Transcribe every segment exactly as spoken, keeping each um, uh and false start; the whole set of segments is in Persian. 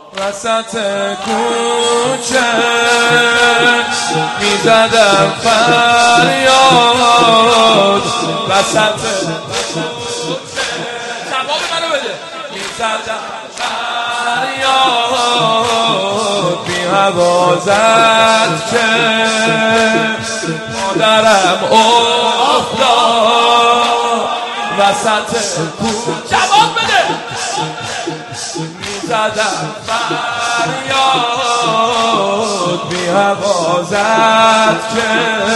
وسط کوچه میزدم فریاد، وسط جواب منو بده. میزدم فریاد بی حوازت که مادرم افتاد وسط کوچه. جواب بده. میزدم فریاد بی حوازت که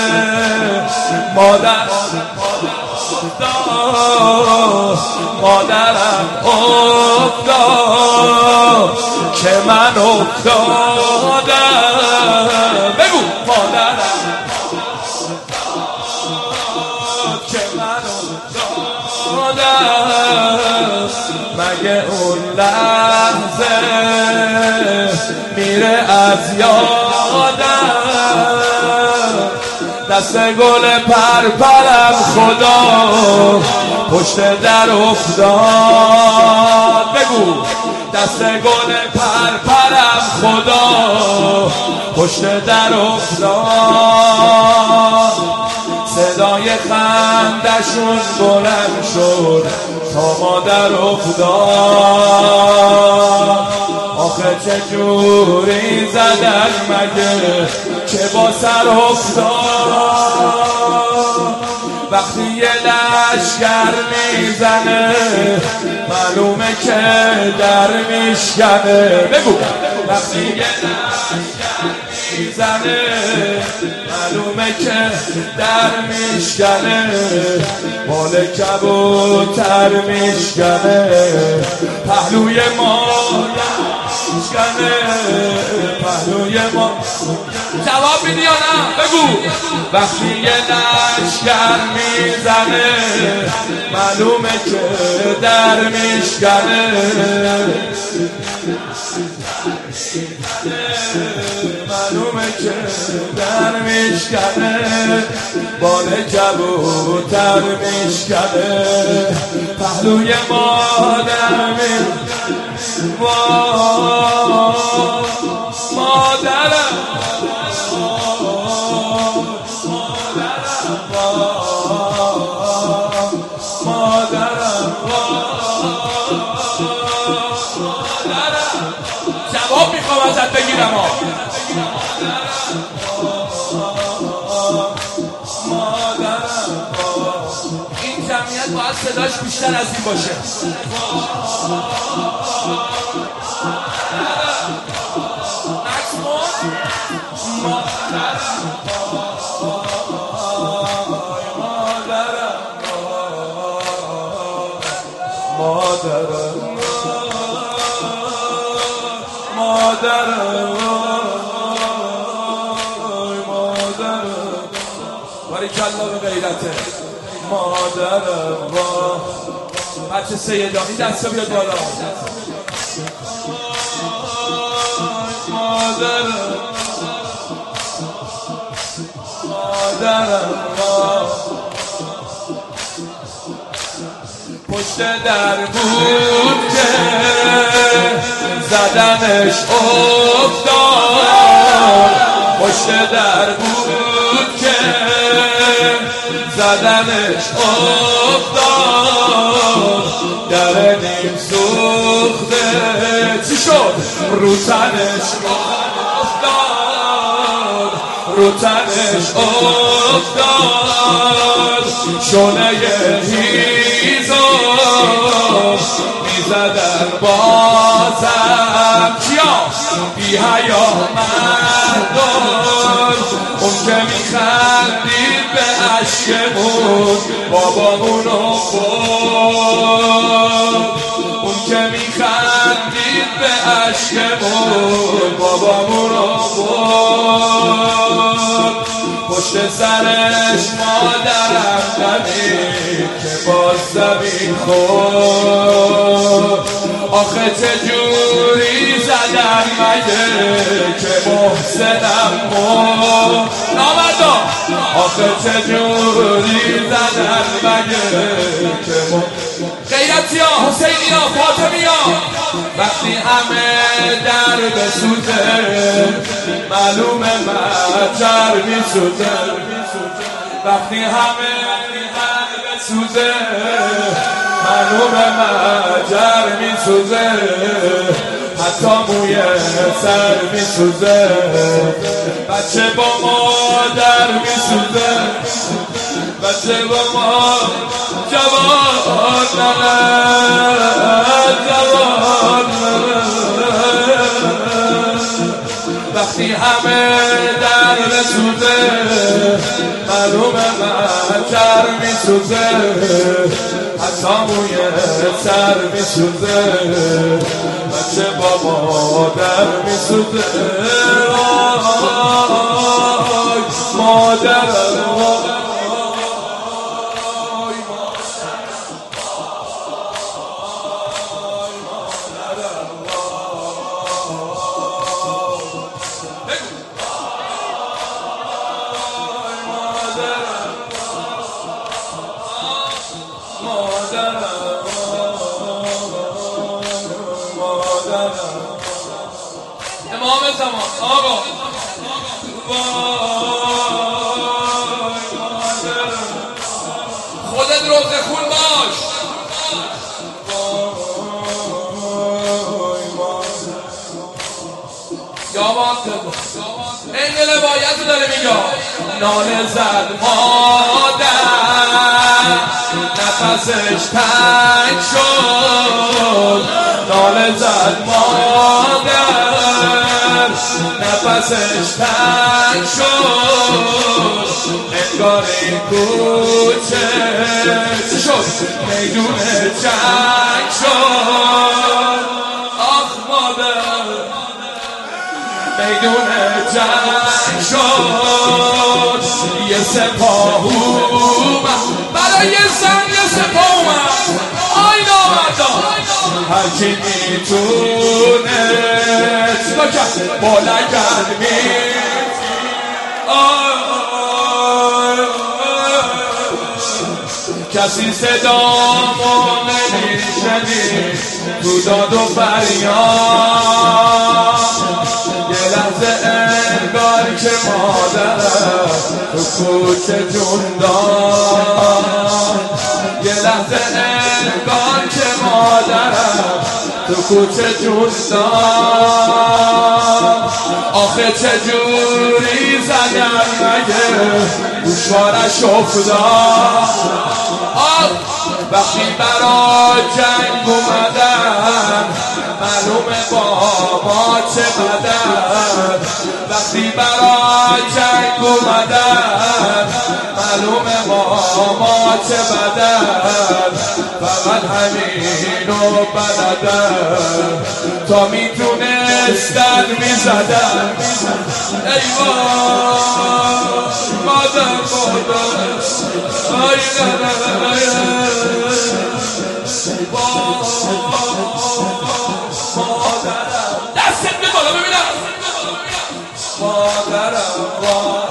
مادر افتاد، مادرم افتاد که من افتادم. بگو مادرم افتاد که من افتادم. مگه اون لحظه میره از یادم، دست گل پرپرم خدا پشت در افتاد. بگو دست گل پرپرم خدا پشت در افتاد. صدای خندشون بلند شد تا مادر افتاد. آخه چجوری زدن مگه که با سر افتاد. وقتی یه لشگر میزنه معلومه که در میشکنه. بگو وقتی یه لشگر میزنه معلومه که در میشکنه، مال کبوتر میشکنه، پهلوی ما میشکنه، پهلوی ما. جواب میدی یا نه؟ بگو. وقتی یه لشگر میزنه معلومه که در میشکنه، معلومه که در میشکنه، بال کبوتر میشکنه، پهلوی مادر میشکنه. مادرم جواب میخوام ازت بگیرم. ها این جمعیت باید صداش بیشتر از این باشه. مادرم مادرم مادرم باریکالله به غیرته. مادرم بچه سیدا این دستا بیاد بالا. مادرم مادرم پشت در بود که زدنش افتاد، پشت در بود که زدنش افتاد. در نیم سوخته چی شد؟ رو تنش افتاد، رو تنش افتاد. شونه هیزو میزدن بازم. کیا؟ بی حیا مردم، اون که میخندید به عشقمون بابامونو برد، اون که میخندید به عشقمون بابامونو برد. پشت سرش مادرم دمید که باز زمین خورد. آخه چجوری زدن مگه که محسنم مرد. نامردا آخه چجوری زدن مگه که محسنم. غیرتی ها، حسینی ها، فاطمی ها وقتی همه در بسوزه معلومه مجر میسوزه وقتی همه در بسوزه معلومه مجر میسوزه حتی موی سر میسوزه بچه با مادر میسوزه بچه با ما جوان نلد جوان وقتی همه در بسوزه معلومه مجر میسوزه حتی موی سر میسوزه بچه با مادر میسوزه مادر امام زمان آقا خودت روزه خون باش یا این دل باید داره میگه ناله زد مادر نفسش تنگ شد ناله زد مادر نفسش تنگ شد انگار این کوچه چی شد میدون جنگ شد آخ مادر میدون جنگ شد یه سپاه اومد برای زن یه سپاه اومد آی نامردان هرچی میتونه چیکار کرد بالا کرد می کسی صدامو نمیشنید تو داد و فریاد یه لحظه انگار که مادرم تو کوچه جون داد یه لحظه انگار که مادرم تو کوچه جون داد آخه چجوری زدن مگه گوشوارش افتاد وقتی برا جنگ اومدن معلومه با ما چه بدن وقتی برا جنگ اومدن معلومه با ما چه بدن فقط همینو بلدن تا میتونستن میزدن ایوان مادر مادر آی دستت به بالا ببینم مادرم